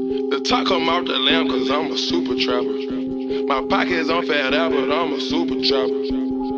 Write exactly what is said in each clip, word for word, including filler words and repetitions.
The top come off the lamb cause I'm a super trapper. My pockets on fat out, but I'm a super trapper.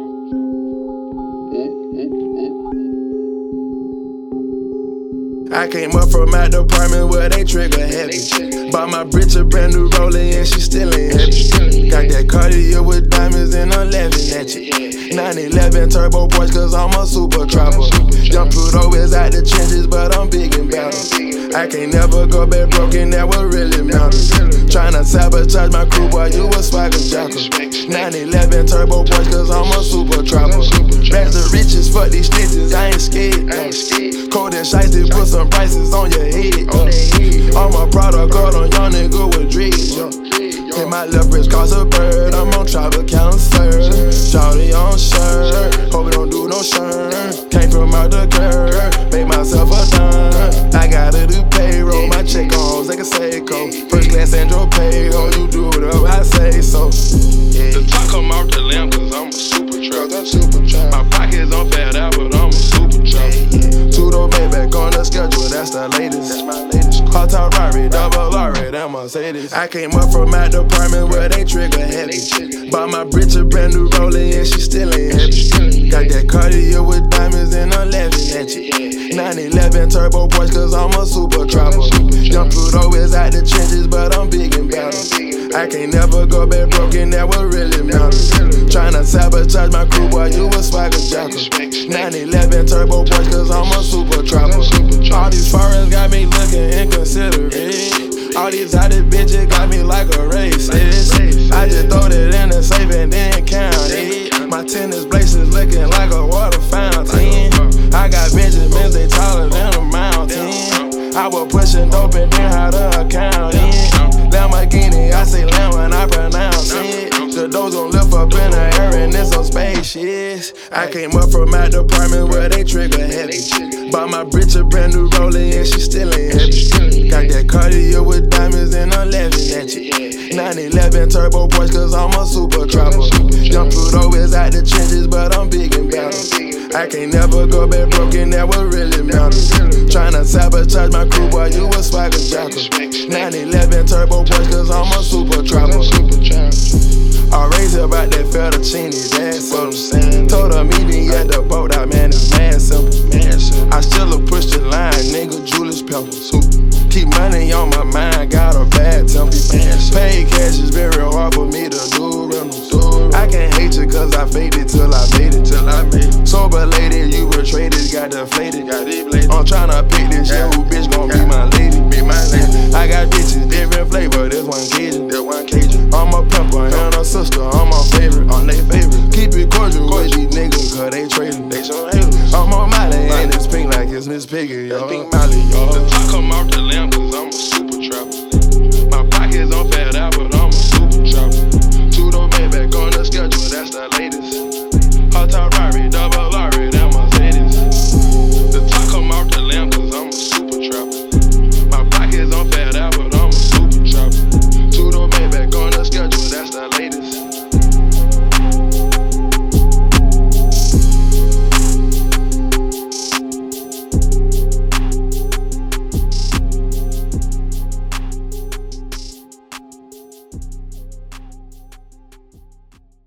I came up from my department where they trigger heavy. Bought my bitch a brand new rolling and she still ain't heavy. Got that Cartier with diamonds and I'm laughing at you. nine eleven turbo Porsche cause I'm a super trapper. Young Pluto is out the trenches but I'm big and better. I can't never go back broken, that what really matters. Tryna sabotage my crew, boy, you a swagger jacker. nine eleven turbo Porsche cause I'm a super trapper. Back to riches, fuck these snitches, I ain't scared. Cold and shiesty, put some prices on your head. Uh. All my product card on young nigga with dreads. Uh. Hit my left wrist cause a bird, I'm on travel cancer. Shawty on shirt, hope it don't do no shirt. Came from out the curb, made myself a dime. I gotta do payroll, my check on like a Seiko. First class Andro pay, oh you do whatever I say so. The top come off the lamb cause I'm a super trap. My pockets on fat out but I'm a super trap. Two-door Maybach on the schedule, that's the latest. That's my latest. Hot top Rari, double R, that Mercedes. I came up from my department where they trigger heavy. Bought my bitch a brand new rolling and she still ain't heavy. Got that Cartier with diamonds and I'm laughing at you. nine eleven turbo Porsche cause I'm a super trapper. Young Pluto is out the trenches but I'm big and better. I can't never go back broken, that what really matters. Tryna sabotage my crew, boy, you a swagger jacker. nine eleven turbo Porsche cause I'm a super trapper. All these foreigns got me looking inconsiderate. All these other bitches got me like a racist. I just throw it in the safe and then count it. My tennis bracelets looking like a water fountain. I got Benjamins, they taller than a mountain. I was pushing dope and then how to account it. Lamborghini, I say lamb when I pronounce it. The doors gon' lift up in the air and it's some spaceships. I came up from my department where they trigger heavy. Bought my bitch a brand new rolling and she still ain't heavy. Got that Cartier with diamonds and I'm laughing at you. nine eleven turbo Porsche cause I'm a super trapper. Young Pluto is out the trenches but I'm big and better. I can't never go back broken, that what really matters. Tryna sabotage my crew, boy, you a swagger jacker. nine eleven turbo Porsche cause I'm a super trapper. I raised about that fettuccine, that's what I'm saying. Told her meet me at the boat out, man, it's mad simple. I still push the line, nigga, Julius Peppers. Keep money on my mind, got a bad temper. Paid cash is very hard for me to do rentals. I can't hate you cause I faked it till I made it, till I made it. Sober lady, you were traded, got deflated. I'm tryna pick this shit, who bitch gon' be my lady. I got bitches, different flavor, this one Cajun. I'm a pepper and a sister, I'm my favorite, on they favorite. Keep it cordial with these niggas cause they trading. I'm on Molly and it's pink like it's Miss Piggy, yo. Pink Molly, yo. The top come off the lamb cause I'm a super trapper. My pockets on fat out but I'm a super trapper. Two-door Maybach on the schedule, that's the latest. Hot top Rari, double